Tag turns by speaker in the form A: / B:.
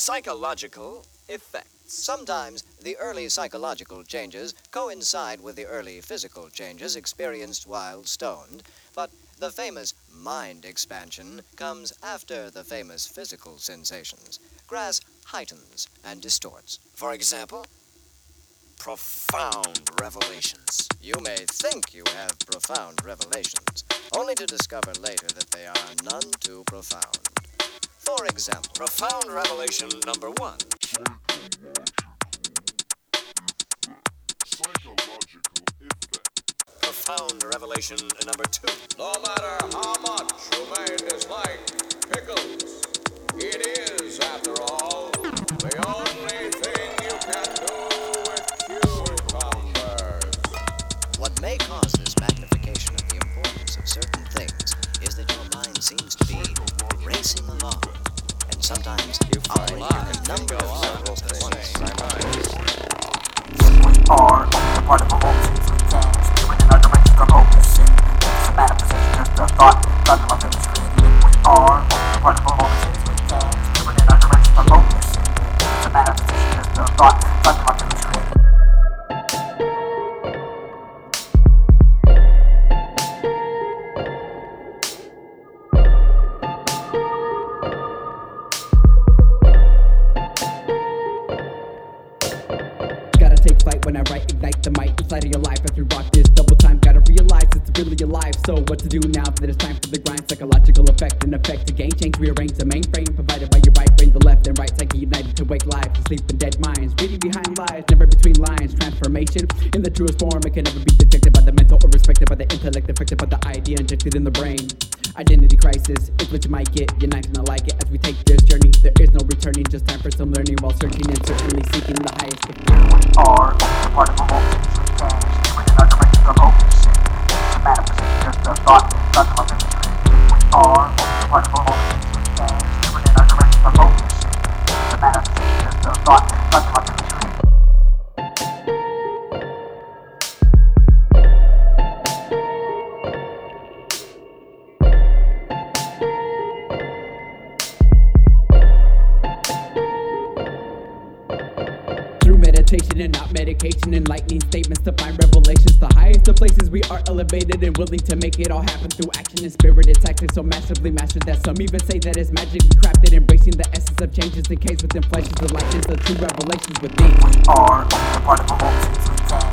A: Psychological effects.
B: Sometimes the early psychological changes coincide with the early physical changes experienced while stoned, but the famous mind expansion comes after the famous physical sensations. Grass heightens and distorts.
A: For example, profound revelations.
B: You may think you have profound revelations, only to discover later that they are none too profound. For example,
A: Profound revelation number 1.
C: Psychological effect.
A: Profound revelation number 2.
D: No matter how much you may dislike pickles, it is, after all, the only thing you can do with cucumbers.
B: what may cause this magnification of the importance of certain things is that your mind seems to be racing along, and sometimes operating in a number of levels at once.
E: We are part of a multitude of change, moving in our direction of opposite. It's a manifestation, just a thought, nothing like it was created. We are part of a multitude of change, moving in our direction of opposite. It's a manifestation, just a thought, nothing like it was created.
F: Flight when I write, ignite the mic inside of your life. As we rock this double time, gotta realize it's really alive. So what to do now that it's time for the grind? Psychological effect and effect to gain change. Rearrange the mainframe provided by your right brain, the left and right psyche united to wake lives, to sleep in dead minds. Reading behind lies, never between lines. Transformation in the truest form, it can never be detected by the mental or respected by the intellect, affected by the idea injected in the brain. Identity crisis is what you might get. You're not gonna like it as we take this journey. There is no returning, just time for some learning while searching and certainly seeking the highest.
E: We are part of a multitude of change, moving in our direction of opposite. It's a manifestation, just a thought, nothing like it was created. We are part of a multitude of change, moving in our direction of opposite. It's a manifestation, just a thought, nothing like it was created.
F: Meditation and not medication, enlightening statements to find revelations. The highest of places we are elevated and willing to make it all happen through action and spirited tactics. So massively mastered that some even say that it's magically crafted, embracing the essence of changes encased within flesh is the likeness of true revelations within.
E: We are part of a multitude of change.